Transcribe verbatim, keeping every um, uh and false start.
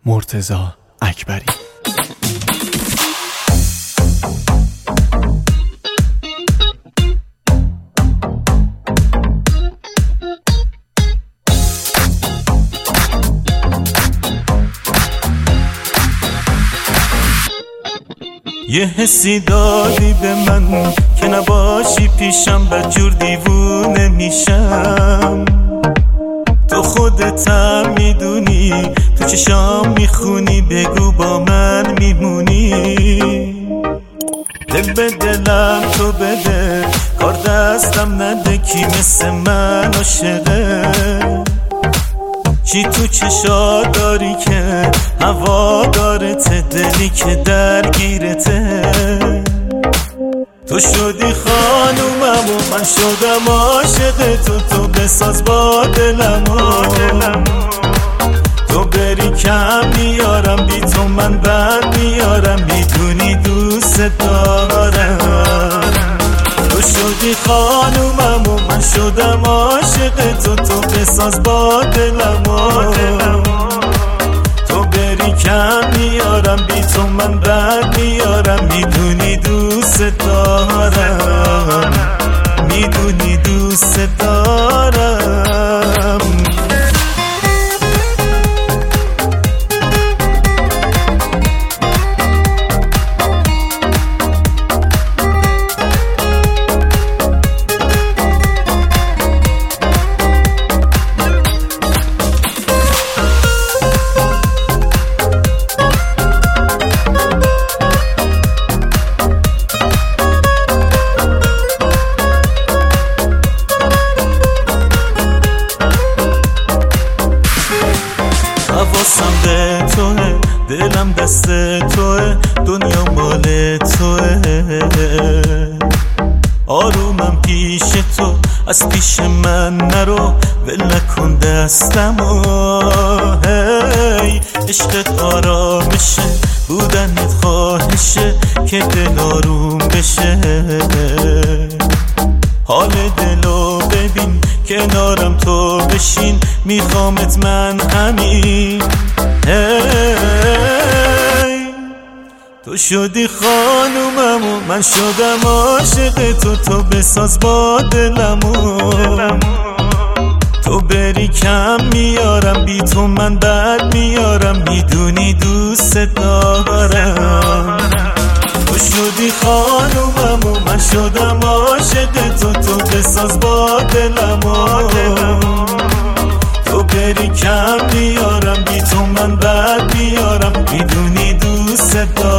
مرتضی اکبری. یه حسی دادی به من که نباشی پیشم بدجور دیوونه میشم. تو خودتم میدونی، تو چشام میخونی، بگو با من میمونی. دل به دلم تو بده، کار دستم نده، کی مثل من عاشقه. چی تو چشا داری که هوا دارته، دلی که درگیرته. تو شدی خانومم و من شدم عاشق تو، تو بساز با دلمو. تو بری کم میارم، بی تو من بد میارم، میدونی دوست دارم. تو شدی خانومم و من شدم عاشق تو، تو بساز با دلمو. تو بری کم میارم، بی تو من بد میارم، میدونی دوست دارم، میدونی دوست دارم. حواسم به توه، دلم دست توه، دنیا مال توه. آرومم پیش تو، از پیش من نرو، ول نکن دستمو. هی عشقت آرامشه، بودنت خواهشه، که دل آروم بشه. حال دلو ببین، کنارم تو بشین، میخوامت من همین. هی تو شدی خانومم و من شدم عاشق تو، تو بساز با دلمو. تو بری کم میارم، بی تو من بد میارم، میدونی دوست دارم. تو شدی خانومم و من شدم عاشق تو، تو بساز با دلمو. تو بری کم میارم، بی تو من بد میارم، میدونی دوست دارم.